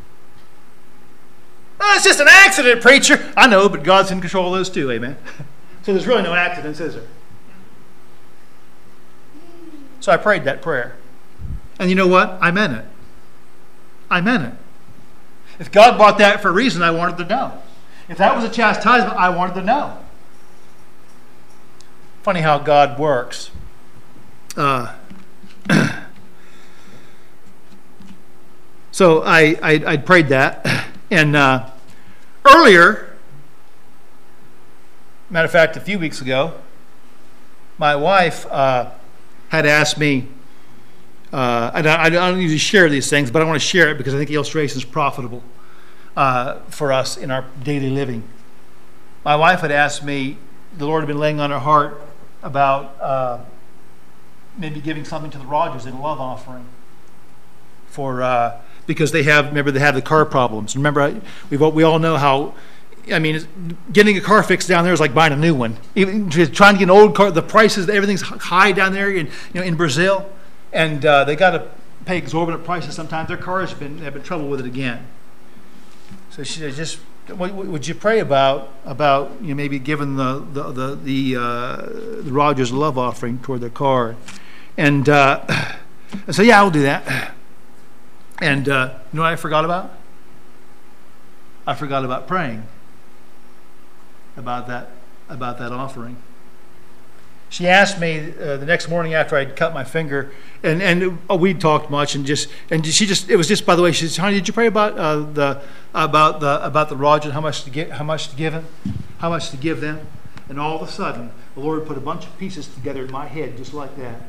Oh, it's just an accident, preacher. I know, but God's in control of those too, amen? So there's really no accidents, is there? So I prayed that prayer. And you know what? I meant it. I meant it. If God brought that for a reason, I wanted to know. If that was a chastisement, I wanted to know. Funny how God works. Uh, so I, I I prayed that. And uh, earlier, matter of fact, a few weeks ago, my wife uh, had asked me, uh, and I, I don't usually share these things, but I want to share it because I think the illustration is profitable uh, for us in our daily living. My wife had asked me, the Lord had been laying on her heart about uh, maybe giving something to the Rogers in a love offering for... Uh, because they have, remember, they have the car problems. Remember, we we all know how, I mean, getting a car fixed down there is like buying a new one. Even trying to get an old car, the prices, everything's high down there in, you know, in Brazil. And uh, they got to pay exorbitant prices sometimes. Their cars have been, have been trouble with it again. So she said, just, what would you pray about, about you know, maybe giving the, the, the, the, uh, the Rogers a love offering toward their car? And uh, I said, yeah, I'll do that. And uh, you know what I forgot about? I forgot about praying about that about that offering. She asked me uh, the next morning after I'd cut my finger, and and oh, we talked much, and just and she just it was just by the way she said, "Honey, did you pray about uh, the about the about the Roger, how much to get how much to give him, how much to give them?" And all of a sudden, the Lord put a bunch of pieces together in my head, just like that.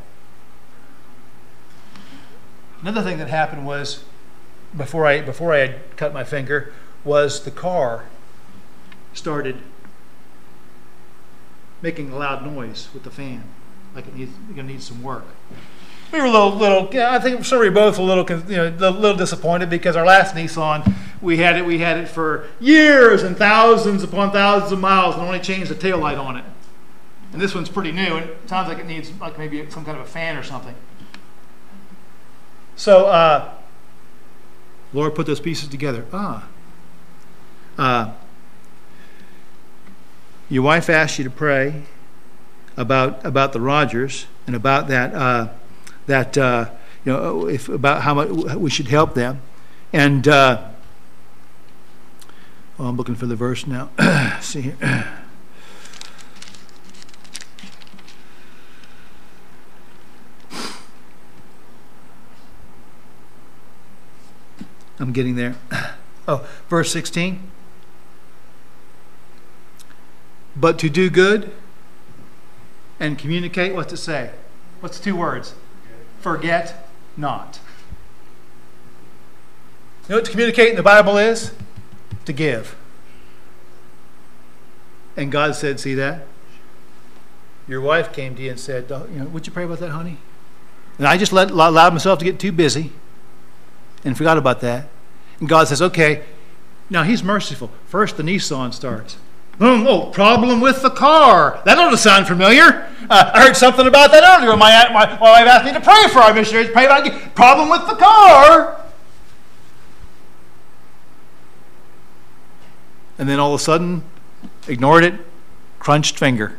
Another thing that happened was, before I before I had cut my finger, was the car started making a loud noise with the fan, like it needs it needs some work. We were a little little. Yeah, I think so. We were both a little, you know, a little disappointed because our last Nissan, we had it we had it for years and thousands upon thousands of miles, and only changed the taillight on it. And this one's pretty new, and it sounds like it needs like maybe some kind of a fan or something. So, uh, Lord put those pieces together. Ah. Uh, your wife asked you to pray about about the Rogers and about that uh, that uh, you know if about how much we should help them. And uh, well, I'm looking for the verse now. See here. I'm getting there. Oh, verse sixteen. But to do good and communicate, what's it say? What's the two words? Forget, Forget not. You know what to communicate in the Bible is? To give. And God said, see that? Your wife came to you and said, you know, would you pray about that, honey? And I just let, allowed myself to get too busy and forgot about that. And God says, okay, now he's merciful. First the Nissan starts. Boom, oh, problem with the car. That ought to sound familiar. Uh, I heard something about that earlier. My, my, my wife asked me to pray for our missionaries. Pray about it. Problem with the car. And then all of a sudden, ignored it, crunched finger.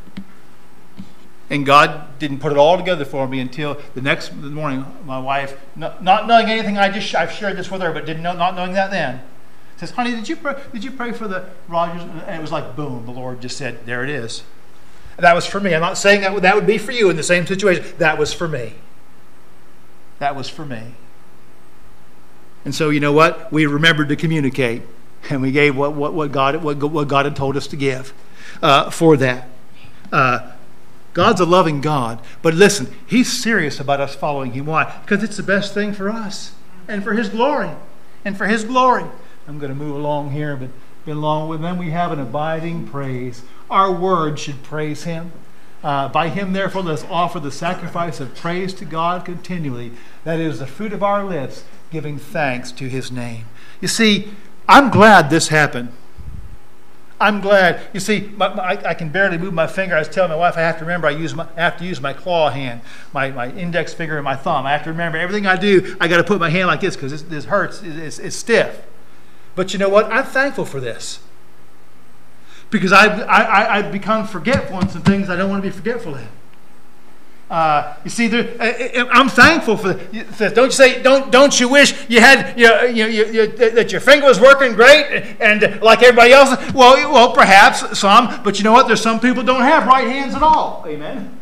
And God didn't put it all together for me until the next morning. My wife, not, not knowing anything, I just I've shared this with her, but didn't know, not knowing that then, says, "Honey, did you pray, did you pray for the Rogers?" And it was like boom. The Lord just said, "There it is." And that was for me. I'm not saying that that would be for you in the same situation. That was for me. That was for me. And so you know what? We remembered to communicate, and we gave what what, what God what, what God had told us to give uh, for that. Uh, God's a loving God. But listen, He's serious about us following Him. Why? Because it's the best thing for us and for His glory. And for His glory. I'm going to move along here, but been long with them. We have an abiding praise. Our word should praise Him. Uh, by Him, therefore, let us offer the sacrifice of praise to God continually. That is the fruit of our lips, giving thanks to His name. You see, I'm glad this happened. I'm glad. You see, my, my, I, I can barely move my finger. I was telling my wife I have to remember I use my, I have to use my claw hand, my, my index finger and my thumb. I have to remember everything I do. I got to put my hand like this because this, this hurts. It, it's, it's stiff. But you know what? I'm thankful for this because I've, I, I, I've become forgetful in some things I don't want to be forgetful in. Uh, you see, there, I, I'm thankful for this. Don't you say? Don't don't you wish you had you know, you, you, you, that your finger was working great and like everybody else? Well, well, perhaps some, but you know what? There's some people who don't have right hands at all. Amen.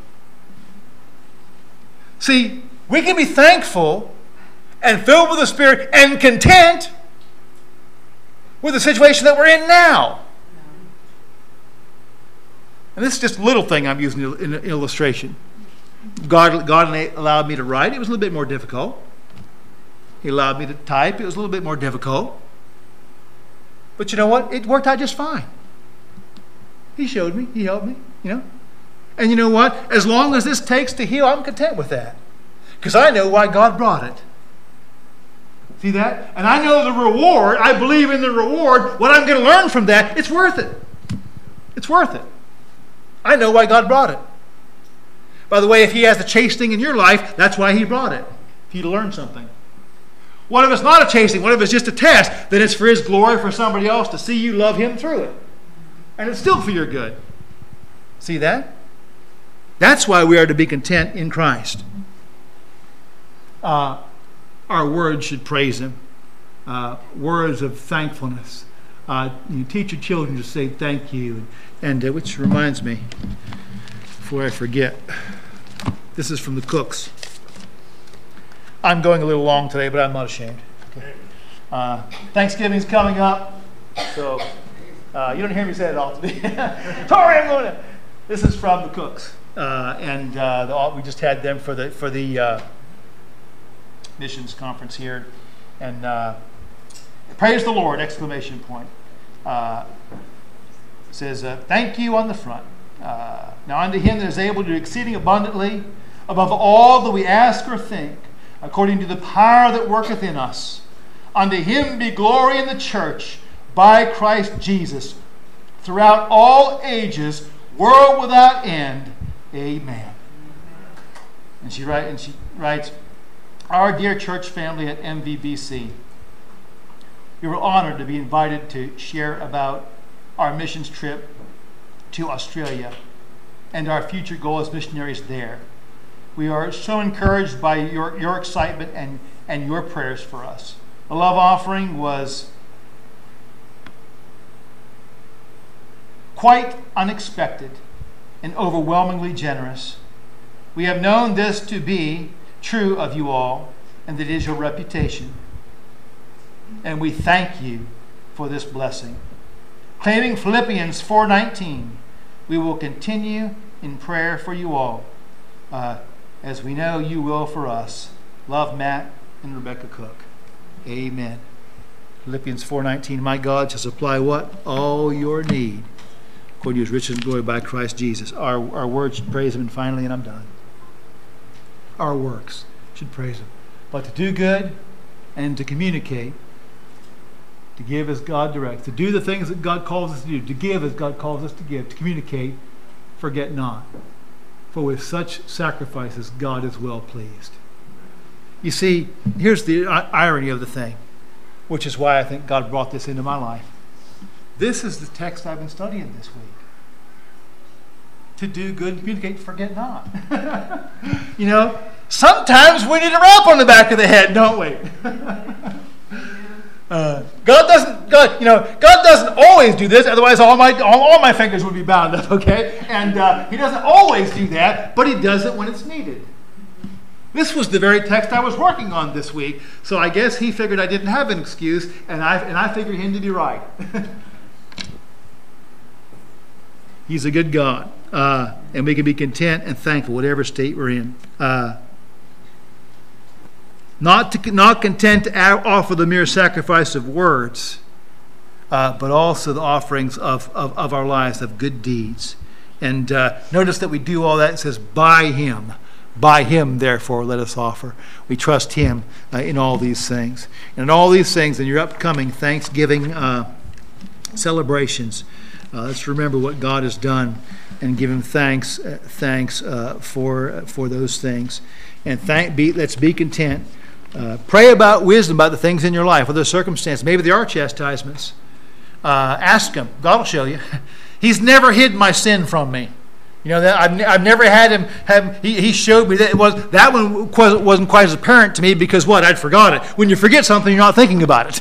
See, we can be thankful and filled with the Spirit and content with the situation that we're in now. And this is just a little thing I'm using in an illustration. God, God allowed me to write. It was a little bit more difficult. He allowed me to type. It was a little bit more difficult. But you know what? It worked out just fine. He showed me. He helped me. You know. And you know what? As long as this takes to heal, I'm content with that. Because I know why God brought it. See that? And I know the reward. I believe in the reward. What I'm going to learn from that, it's worth it. It's worth it. I know why God brought it. By the way, if He has a chastening in your life, that's why He brought it. For you to learn something. What if it's not a chastening? What if it's just a test? Then it's for His glory, for somebody else to see you love Him through it. And it's still for your good. See that? That's why we are to be content in Christ. Uh, our words should praise Him. Uh, words of thankfulness. Uh, you teach your children to say thank you. And uh, which reminds me, before I forget, this is from the Cooks. I'm going a little long today, but I'm not ashamed. Okay. Uh, Thanksgiving's coming up, so uh, you don't hear me say it all today. Tori, I'm going to. This is from the Cooks, uh, and uh, the, we just had them for the for the uh, missions conference here, and uh, praise the Lord! Exclamation point. Uh, says uh, thank you on the front. Uh, now unto Him that is able to do exceeding abundantly above all that we ask or think, according to the power that worketh in us. Unto Him be glory in the church by Christ Jesus throughout all ages, world without end. Amen. And she, write, and she writes, our dear church family at M V B C, we were honored to be invited to share about our missions trip to Australia and our future goal as missionaries there. We are so encouraged by your, your excitement and, and your prayers for us. The love offering was quite unexpected and overwhelmingly generous. We have known this to be true of you all, and that is your reputation. And we thank you for this blessing. Claiming Philippians four nineteen, we will continue in prayer for you all, uh, as we know you will for us. Love, Matt and Rebecca Cook. Amen. Philippians four nineteen, my God shall supply what? All your need, according to His riches and glory by Christ Jesus. Our, our words should praise Him, and finally, and I'm done, our works should praise Him. But to do good and to communicate, to give as God directs, to do the things that God calls us to do, to give as God calls us to give, to communicate, forget not. For with such sacrifices, God is well pleased. You see, here's the irony of the thing, which is why I think God brought this into my life. This is the text I've been studying this week. To do good and communicate, forget not. You know, sometimes we need a rap on the back of the head, don't we? uh, God doesn't, God, you know, God doesn't always do this. Otherwise, all my all, all my fingers would be bound up. Okay, and uh, He doesn't always do that, but He does it when it's needed. This was the very text I was working on this week, so I guess He figured I didn't have an excuse, and I and I figured Him to be right. He's a good God, uh, and we can be content and thankful whatever state we're in. Uh, not to, not content to offer the mere sacrifice of words, uh, but also the offerings of, of, of our lives, of good deeds. And uh, notice that we do all that. It says, by Him. By Him, therefore, let us offer. We trust Him uh, in all these things. And in all these things, in your upcoming Thanksgiving uh, celebrations, Uh, let's remember what God has done and give Him thanks, uh, thanks uh, for uh, for those things, and thank be. Let's be content. Uh, pray about wisdom about the things in your life, other circumstances. Maybe there are chastisements. Uh, ask Him. God will show you. He's never hid my sin from me. You know that I've, I've never had Him. Have, he, he showed me that it was that one wasn't quite as apparent to me because what I'd forgot it. When you forget something, you're not thinking about it.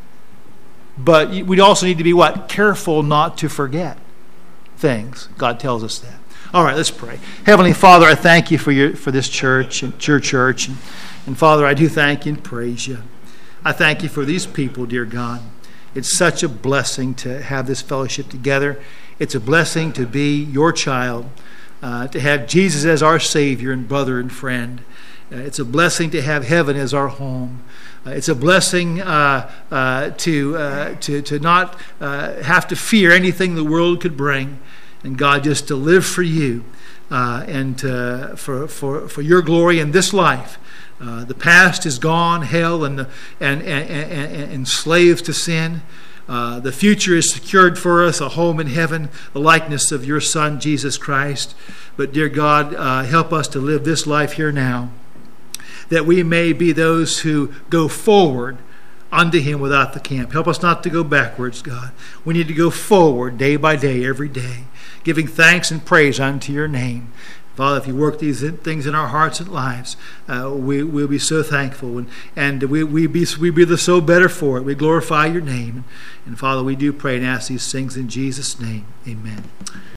But we also need to be what? Careful not to forget things. God tells us that. All right, let's pray. Heavenly Father, I thank You for your for this church and your church. And, and Father, I do thank You and praise You. I thank You for these people, dear God. It's such a blessing to have this fellowship together. It's a blessing to be Your child, uh, to have Jesus as our Savior and brother and friend. Uh, it's a blessing to have heaven as our home. Uh, it's a blessing uh, uh, to, uh, to to not uh, have to fear anything the world could bring, and God, just to live for You uh, and to, for for for Your glory in this life. Uh, the past is gone, hell and and and, and, and enslaved to sin. Uh, the future is secured for us, a home in heaven, the likeness of Your Son Jesus Christ. But dear God, uh, help us to live this life here now, that we may be those who go forward unto Him without the camp. Help us not to go backwards, God. We need to go forward day by day, every day, giving thanks and praise unto Your name. Father, if You work these things in our hearts and lives, uh, we, we'll be so thankful, and, and we, we be we be the so better for it. We glorify Your name. And Father, we do pray and ask these things in Jesus' name. Amen.